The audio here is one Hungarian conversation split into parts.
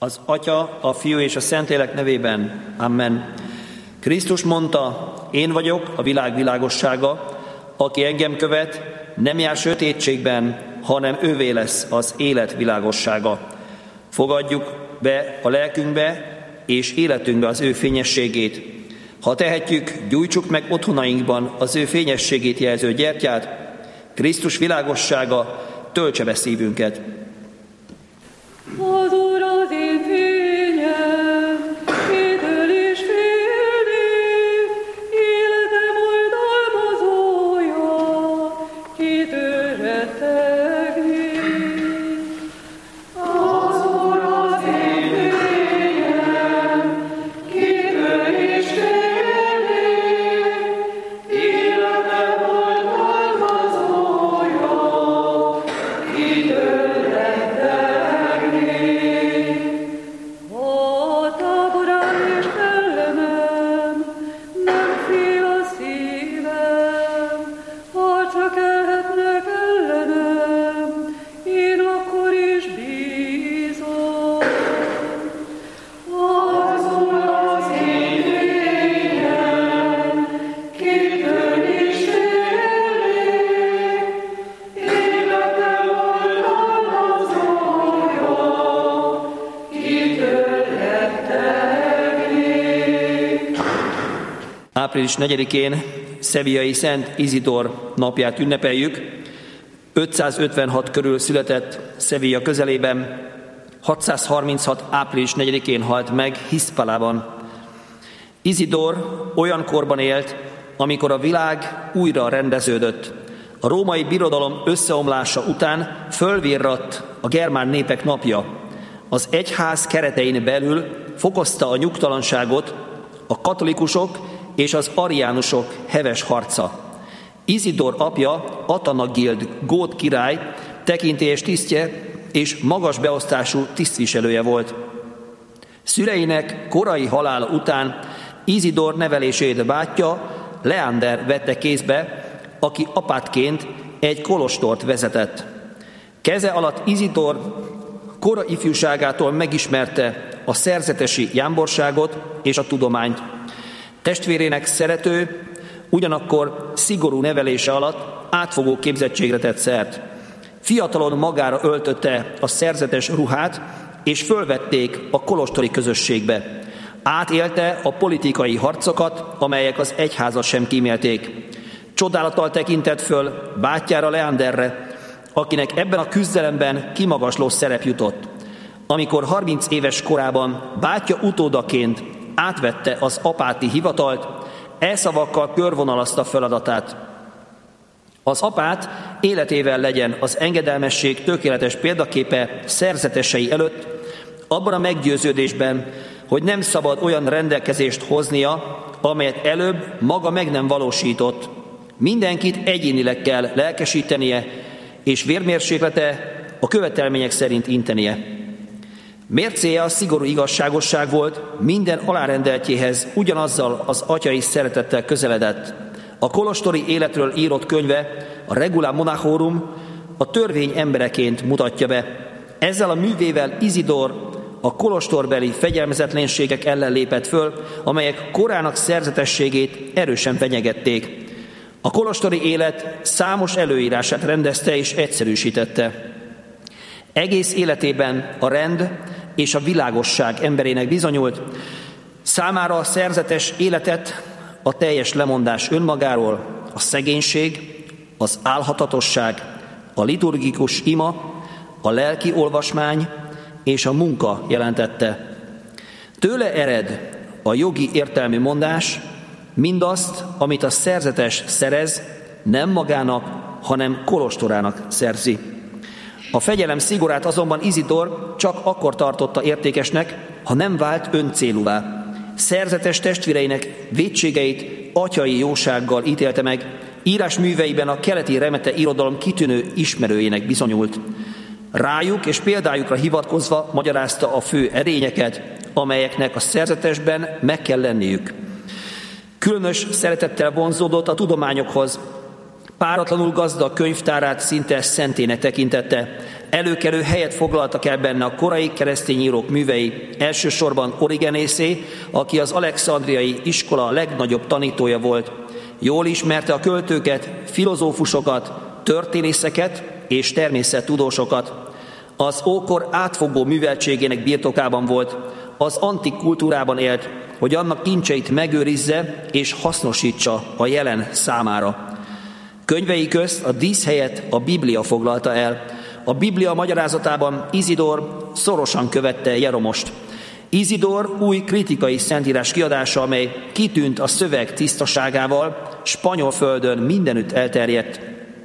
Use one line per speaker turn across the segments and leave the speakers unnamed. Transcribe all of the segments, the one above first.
Az Atya, a Fiú és a Szentlélek nevében. Amen. Krisztus mondta, én vagyok a világ világossága, aki engem követ, nem jár sötétségben, hanem ővé lesz az élet világossága. Fogadjuk be a lelkünkbe és életünkbe az ő fényességét. Ha tehetjük, gyújtsuk meg otthonainkban az ő fényességét jelző gyertyát, Krisztus világossága töltse be szívünket.
Az Úr az én fényem, kitől is félnék, életem oltalmazója, kitől rettegnék. Az Úr az én fényem, kitől is félnék, életem oltalmazója, kitől
Április 4-én szeviai Szent Izidor napját ünnepeljük. 556 körül született Sevilla közelében, 636. április 4-én halt meg Hiszpalában. Izidor olyan korban élt, amikor a világ újra rendeződött. A római birodalom összeomlása után fölvirradt a germán népek napja. Az egyház keretein belül fokozta a nyugtalanságot a katolikusok és az ariánusok heves harca. Izidor apja, Atanagild gót király tekintélyes tisztje és magas beosztású tisztviselője volt. Szüleinek korai halála után Izidor nevelését bátyja Leander vette kézbe, aki apátként egy kolostort vezetett. Keze alatt Izidor kora ifjúságától megismerte a szerzetesi jámborságot és a tudományt. Testvérének szerető, ugyanakkor szigorú nevelése alatt átfogó képzettségre tett szert. Fiatalon magára öltötte a szerzetes ruhát, és fölvették a kolostori közösségbe. Átélte a politikai harcokat, amelyek az egyházat sem kímélték. Csodálattal tekintett föl bátyjára, Leanderre, akinek ebben a küzdelemben kimagasló szerep jutott. Amikor 30 éves korában bátyja utódaként átvette az apáti hivatalt, szavakkal körvonalazta feladatát. Az apát életével legyen az engedelmesség tökéletes példaképe szerzetesei előtt, abban a meggyőződésben, hogy nem szabad olyan rendelkezést hoznia, amelyet előbb maga meg nem valósított. Mindenkit egyénileg kell lelkesítenie, és vérmérséklete a követelmények szerint intenie. Mércéje a szigorú igazságosság volt, minden alárendeltjéhez ugyanazzal az atyai szeretettel közeledett. A kolostori életről írott könyve, a Regula Monachorum, a törvény embereként mutatja be. Ezzel a művével Izidor a kolostorbeli fegyelmezetlenségek ellen lépett föl, amelyek korának szerzetességét erősen fenyegették. A kolostori élet számos előírását rendezte és egyszerűsítette. Egész életében a rend és a világosság emberének bizonyult. Számára a szerzetes életet a teljes lemondás önmagáról, a szegénység, az álhatatosság, a liturgikus ima, a lelki olvasmány és a munka jelentette. Tőle ered a jogi értelmű mondás, mindazt, amit a szerzetes szerez, nem magának, hanem kolostorának szerzi. A fegyelem szigorát azonban Izidor csak akkor tartotta értékesnek, ha nem vált öncélúvá. Szerzetes testvéreinek vétségeit atyai jósággal ítélte meg, írásműveiben a keleti remete irodalom kitűnő ismerőjének bizonyult. Rájuk és példájukra hivatkozva magyarázta a fő erényeket, amelyeknek a szerzetesben meg kell lenniük. Különös szeretettel vonzódott a tudományokhoz, páratlanul gazdag könyvtárát szinte szentének tekintette. Előkelő helyet foglaltak el benne a korai keresztény írók művei, elsősorban Origenészé, aki az alexandriai iskola legnagyobb tanítója volt. Jól ismerte a költőket, filozófusokat, történészeket és természettudósokat. Az ókor átfogó műveltségének birtokában volt, az antik kultúrában élt, hogy annak kincseit megőrizze és hasznosítsa a jelen számára. Könyvei közt a díszhelyet a Biblia foglalta el. A Biblia magyarázatában Izidor szorosan követte Jeromost. Izidor új kritikai szentírás kiadása, amely kitűnt a szöveg tisztaságával, spanyol földön mindenütt elterjedt.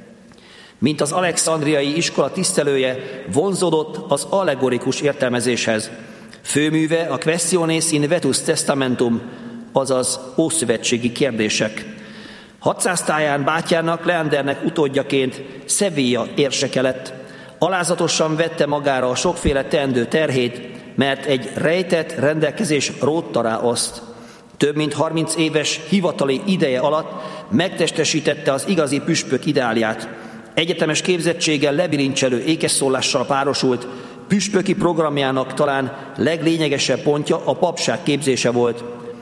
Mint az alexandriai iskola tisztelője, vonzódott az allegorikus értelmezéshez. Főműve a Questiones in Vetus Testamentum, azaz ószövetségi kérdések. 600 táján bátyjának, Leandernek utódjaként Sevilla érseke lett. Alázatosan vette magára a sokféle teendő terhét, mert egy rejtett rendelkezés rótta rá azt. Több mint 30 éves hivatali ideje alatt megtestesítette az igazi püspök ideálját. Egyetemes képzettséggel lebirincselő ékesszólással párosult, püspöki programjának talán leglényegesebb pontja a papság képzése volt.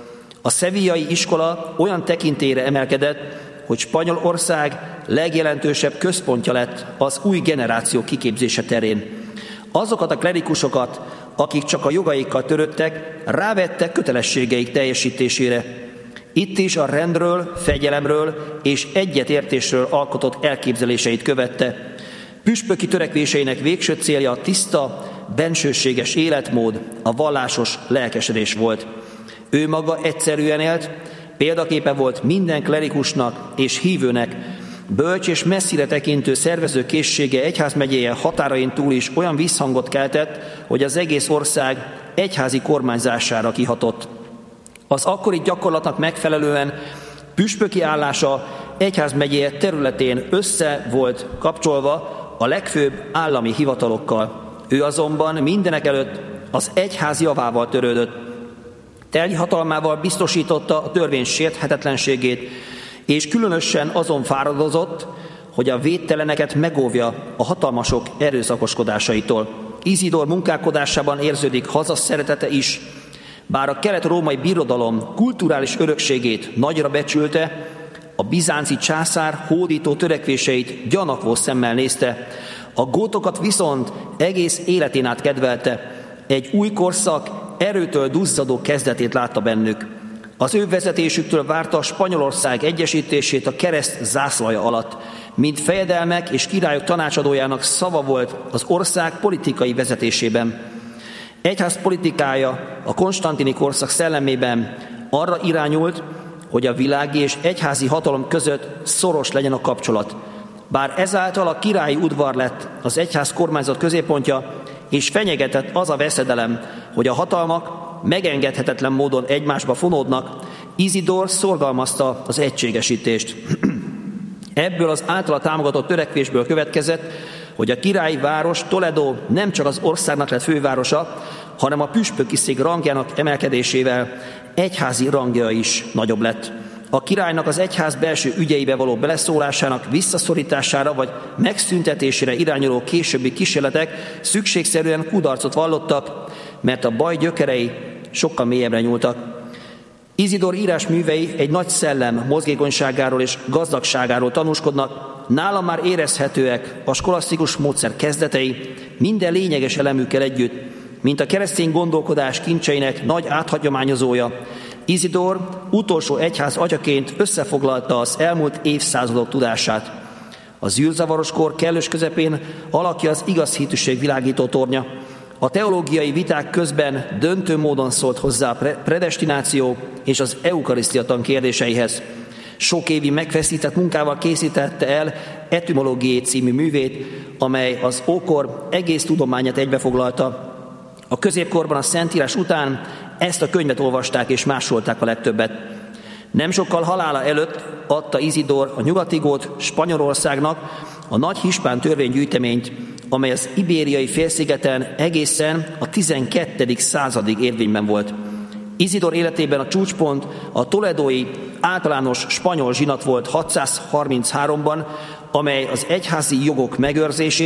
A sevillai iskola olyan tekintélyre emelkedett, hogy Spanyolország legjelentősebb központja lett az új generáció kiképzése terén. Azokat a klerikusokat, akik csak a jogaikkal törődtek, rávettek kötelességeik teljesítésére. Itt is a rendről, fegyelemről és egyetértésről alkotott elképzeléseit követte. Püspöki törekvéseinek végső célja a tiszta, bensőséges életmód, a vallásos lelkesedés volt. Ő maga egyszerűen élt, példaképe volt minden klerikusnak és hívőnek, bölcs és messzire tekintő szervező készsége egyházmegyéje határain túl is olyan visszhangot keltett, hogy az egész ország egyházi kormányzására kihatott. Az akkori gyakorlatnak megfelelően püspöki állása egyházmegyéje területén össze volt kapcsolva a legfőbb állami hivatalokkal. Ő azonban mindenekelőtt az egyház javával törődött. Telj hatalmával biztosította a törvény sérthetetlenségét, és különösen azon fáradozott, hogy a védteleneket megóvja a hatalmasok erőszakoskodásaitól. Izidor munkálkodásában érződik hazaszeretete is. Bár a kelet-római birodalom kulturális örökségét nagyra becsülte, a bizánci császár hódító törekvéseit gyanakvó szemmel nézte, a gótokat viszont egész életén át kedvelte. Egy új korszak erőtől duzzadó kezdetét látta bennük. Az ő vezetésüktől várta a Spanyolország egyesítését a kereszt zászlaja alatt. Mint fejedelmek és királyok tanácsadójának szava volt az ország politikai vezetésében. Egyház politikája a konstantini korszak szellemében arra irányult, hogy a világi és egyházi hatalom között szoros legyen a kapcsolat. Bár ezáltal a királyi udvar lett az egyház kormányzat középpontja, és fenyegetett az a veszedelem, hogy a hatalmak megengedhetetlen módon egymásba fonódnak, Izidor szorgalmazta az egységesítést. Ebből az általa támogatott törekvésből következett, hogy a királyi város Toledo nem csak az országnak lett fővárosa, hanem a püspöki szék rangjának emelkedésével egyházi rangja is nagyobb lett. A királynak az egyház belső ügyeibe való beleszólásának visszaszorítására vagy megszüntetésére irányuló későbbi kísérletek szükségszerűen kudarcot vallottak, mert a baj gyökerei sokkal mélyebbre nyúltak. Izidor írásművei egy nagy szellem mozgékonyságáról és gazdagságáról tanúskodnak, nála már érezhetőek a skolasztikus módszer kezdetei minden lényeges elemükkel együtt, mint a keresztény gondolkodás kincseinek nagy áthagyományozója. Izidor utolsó egyház atyaként összefoglalta az elmúlt évszázadok tudását. A zűrzavaros kor kellős közepén alakja az igaz hitűség világító tornya. A teológiai viták közben döntő módon szólt hozzá a predestináció és az eukarisztiatan kérdéseihez. Sok évi megfeszített munkával készítette el Etymologiae című művét, amely az ókor egész tudományát egybefoglalta. A középkorban a Szentírás után ezt a könyvet olvasták és másolták a legtöbbet. Nem sokkal halála előtt adta Izidor a nyugati gót Spanyolországnak a nagy hispán törvénygyűjteményt, amely az ibériai félszigeten egészen a 12. századig érvényben volt. Izidor életében a csúcspont a toledói általános spanyol zsinat volt 633-ban, amely az egyházi jogok megőrzését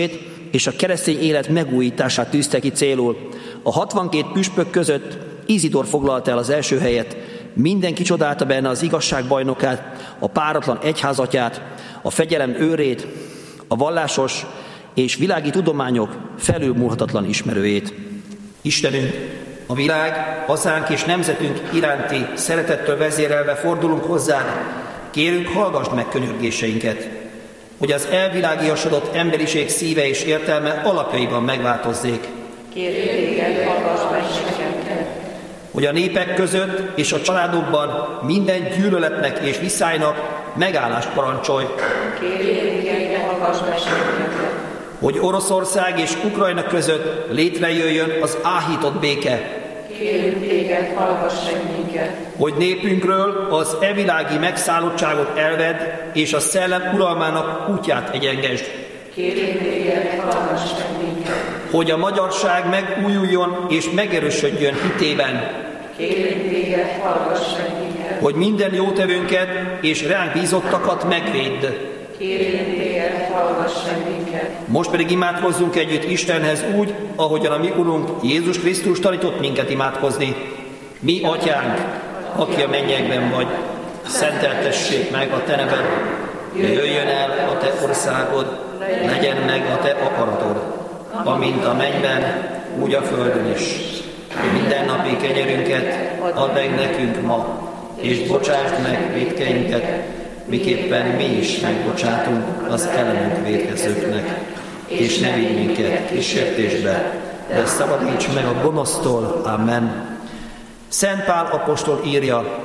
és a keresztény élet megújítását tűzte ki célul. A 62 püspök között Izidor foglalta el az első helyet. Mindenki csodálta benne az igazság bajnokát, a páratlan egyházatját, a fegyelem őrét, a vallásos és világi tudományok felülmúlhatatlan ismerőjét. Istenünk, a világ, hazánk és nemzetünk iránti szeretettől vezérelve fordulunk hozzád. Kérünk, hallgassd meg könyörgéseinket, hogy az elvilágiasodott emberiség szíve és értelme alapjaiban megváltozzék.
Kérjük téged, hallgass meg sekenket.
Hogy a népek között és a családokban minden gyűlöletnek és viszálynak megállást parancsolj.
Kérjük téged, hallgass meg sekenket.
Hogy Oroszország és Ukrajna között létrejöjjön az áhított béke.
Kérjük téged, hallgass meg minket.
Hogy népünkről az evilági megszállottságot elvedd, és a szellem uralmának útját egyengesd.
Kérjük téged, hallgass meg minket.
Hogy a magyarság megújuljon és megerősödjön hitében.
Kérjük téged, hallgass meg minket.
Hogy minden jótevőnket és ránk bízottakat megvédd.
Kérjük téged, hallgass meg minket.
Most pedig imádkozzunk együtt Istenhez úgy, ahogyan a mi Urunk Jézus Krisztus tanított minket imádkozni. Mi Atyánk, aki a mennyekben vagy, szenteltessék meg a te neved, jöjjön el a te országod, legyen meg a te akaratod, amint a mennyben, úgy a földön is. Mindennapi kenyerünket add meg nekünk ma, és bocsásd meg vétkeinket, miképpen mi is megbocsátunk az ellenünk vétkezőknek. És ne vigy minket kísértésbe, de szabadíts meg a gonosztól. Amen. Szent Pál apostol írja,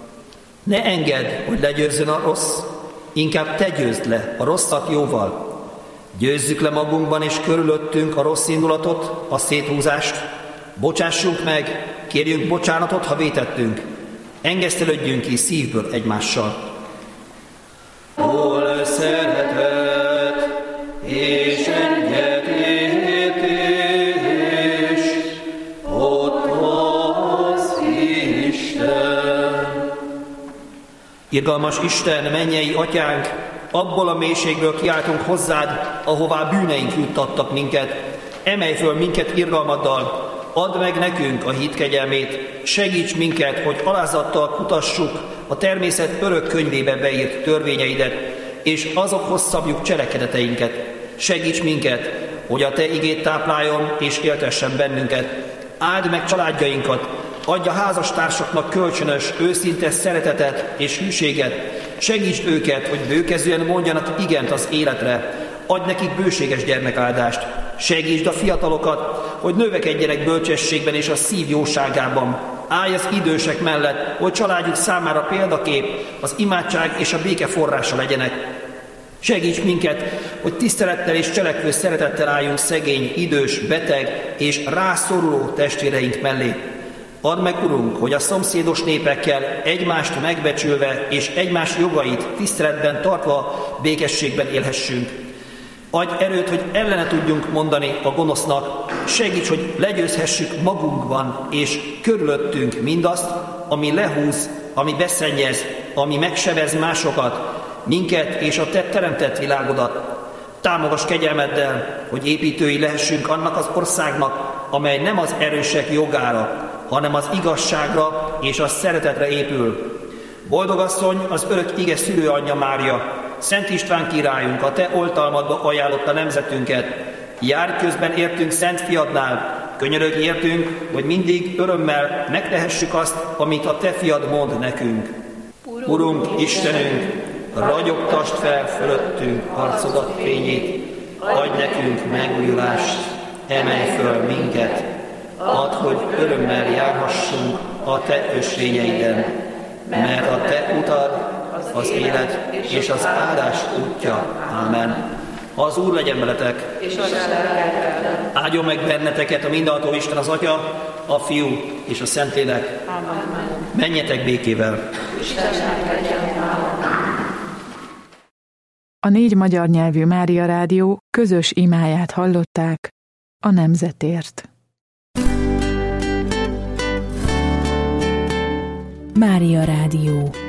ne engedd, hogy legyőzzön a rossz, inkább te győzd le a rosszat jóval. Győzzük le magunkban és körülöttünk a rossz indulatot, a széthúzást. Bocsássunk meg, kérjünk bocsánatot, ha vétettünk. Engesztelődjünk ki szívből egymással. Hol szeretet és egyetértés, ott az Isten. Irgalmas Isten, mennyei Atyánk, abból a mélységből kiáltunk hozzád, ahová bűneink juttattak minket. Emelj föl minket irgalmaddal, add meg nekünk a hit kegyelmét, segíts minket, hogy alázattal kutassuk a természet örök könyvébe beírt törvényeidet, és azokhoz szabjuk cselekedeteinket. Segíts minket, hogy a te igét tápláljon és éltessen bennünket. Áld meg családjainkat, adj a házastársaknak kölcsönös, őszinte szeretetet és hűséget. Segítsd őket, hogy bőkezően mondjanak igent az életre. Adj nekik bőséges gyermekáldást. Segítsd a fiatalokat, hogy növekedjenek bölcsességben és a szív jóságában. Állj az idősek mellett, hogy családjuk számára példakép, az imádság és a béke forrása legyenek. Segíts minket, hogy tisztelettel és cselekvő szeretettel álljunk szegény, idős, beteg és rászoruló testvéreink mellé. Add meg, Urunk, hogy a szomszédos népekkel egymást megbecsülve és egymás jogait tiszteletben tartva békességben élhessünk. Adj erőt, hogy ellene tudjunk mondani a gonosznak. Segíts, hogy legyőzhessük magunkban és körülöttünk mindazt, ami lehúz, ami beszennyez, ami megsebez másokat, minket és a te teremtett világodat. Támogass kegyelmeddel, hogy építői lehessünk annak az országnak, amely nem az erősek jogára, hanem az igazságra és a szeretetre épül. Boldog asszony, az örök ige szülőanyja Mária, Szent István királyunk, a te oltalmadba ajánlotta nemzetünket. Járj közben értünk Szent Fiadnál, könyörögj értünk, hogy mindig örömmel megtehessük azt, amit a te fiad mond nekünk. Urunk, Istenünk, ragyogtasd fel fölöttünk arcodat fényét, adj nekünk megújulást, emelj föl minket, add, hogy örömmel járhassunk a te ösvényeiden, mert a te utad az élet és az áldás útja. Amen. Az Úr legyen veletek.
És az lelkeddel.
Áldjon meg benneteket a mindenható Isten, az Atya, a Fiú és a Szentlélek.
Amen.
Menjetek békével.
Istennek legyen nálatok.
A 4 magyar nyelvű Mária Rádió közös imáját hallották a nemzetért.
Mária Rádió.